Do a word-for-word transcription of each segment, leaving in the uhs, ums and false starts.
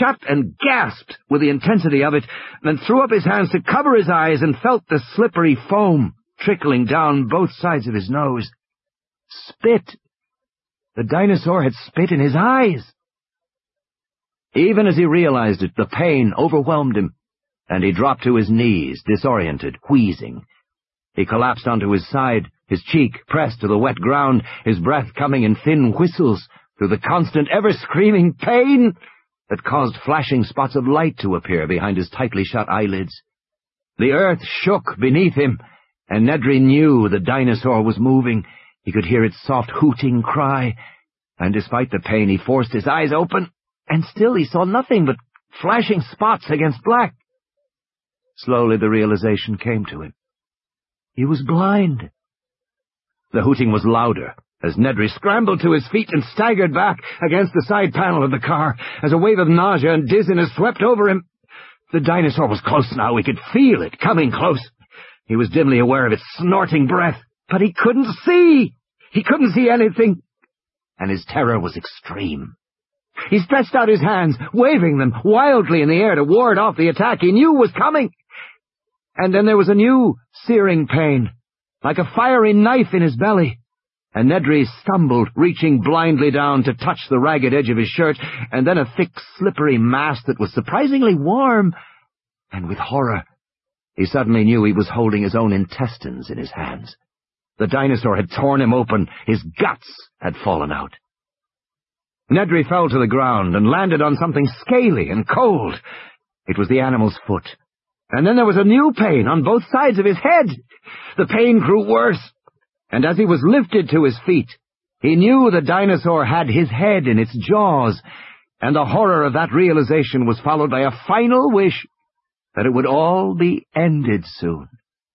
shut and gasped with the intensity of it, then threw up his hands to cover his eyes and felt the slippery foam trickling down both sides of his nose. Spit! The dinosaur had spit in his eyes! Even as he realized it, the pain overwhelmed him, and he dropped to his knees, disoriented, wheezing. He collapsed onto his side, his cheek pressed to the wet ground, his breath coming in thin whistles through the constant, ever-screaming pain that caused flashing spots of light to appear behind his tightly shut eyelids. The earth shook beneath him, and Nedry knew the dinosaur was moving. He could hear its soft hooting cry, and despite the pain he forced his eyes open, and still he saw nothing but flashing spots against black. Slowly the realization came to him. He was blind. The hooting was louder as Nedry scrambled to his feet and staggered back against the side panel of the car as a wave of nausea and dizziness swept over him. The dinosaur was close now. He could feel it coming close. He was dimly aware of its snorting breath, but he couldn't see. He couldn't see anything, and his terror was extreme. He stretched out his hands, waving them wildly in the air to ward off the attack he knew was coming. And then there was a new, searing pain, like a fiery knife in his belly, and Nedry stumbled, reaching blindly down to touch the ragged edge of his shirt, and then a thick, slippery mass that was surprisingly warm, and with horror, he suddenly knew he was holding his own intestines in his hands. The dinosaur had torn him open, his guts had fallen out. Nedry fell to the ground and landed on something scaly and cold. It was the animal's foot. And then there was a new pain on both sides of his head. The pain grew worse, and as he was lifted to his feet, he knew the dinosaur had his head in its jaws, and the horror of that realization was followed by a final wish that it would all be ended soon.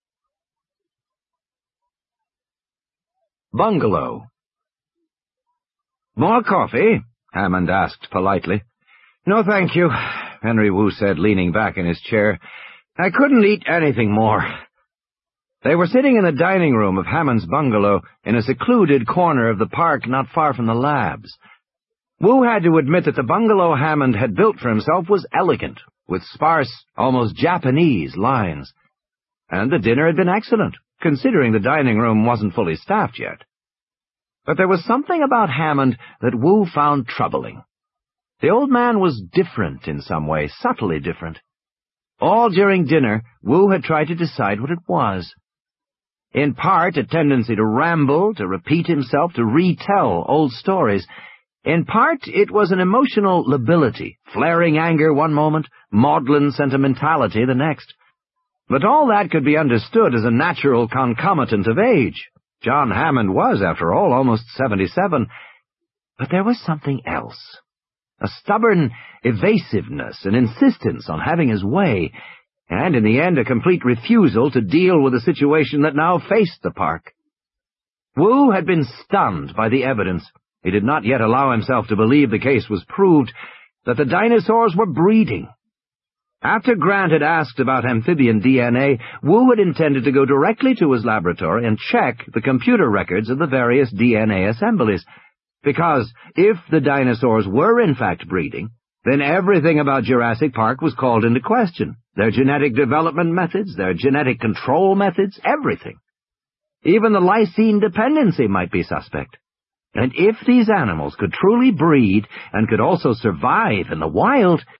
Bungalow. "More coffee?" Hammond asked politely. "No, thank you," Henry Wu said, leaning back in his chair. "I couldn't eat anything more." They were sitting in the dining room of Hammond's bungalow in a secluded corner of the park not far from the labs. Wu had to admit that the bungalow Hammond had built for himself was elegant, with sparse, almost Japanese lines. And the dinner had been excellent, considering the dining room wasn't fully staffed yet. But there was something about Hammond that Wu found troubling. The old man was different in some way, subtly different. All during dinner, Wu had tried to decide what it was. In part, a tendency to ramble, to repeat himself, to retell old stories. In part, it was an emotional lability, flaring anger one moment, maudlin sentimentality the next. But all that could be understood as a natural concomitant of age. John Hammond was, after all, almost seventy-seven. But there was something else. A stubborn evasiveness, an insistence on having his way, and in the end a complete refusal to deal with the situation that now faced the park. Wu had been stunned by the evidence. He did not yet allow himself to believe the case was proved, that the dinosaurs were breeding. After Grant had asked about amphibian D N A, Wu had intended to go directly to his laboratory and check the computer records of the various D N A assemblies, because if the dinosaurs were in fact breeding, then everything about Jurassic Park was called into question. Their genetic development methods, their genetic control methods, everything. Even the lysine dependency might be suspect. And if these animals could truly breed and could also survive in the wild,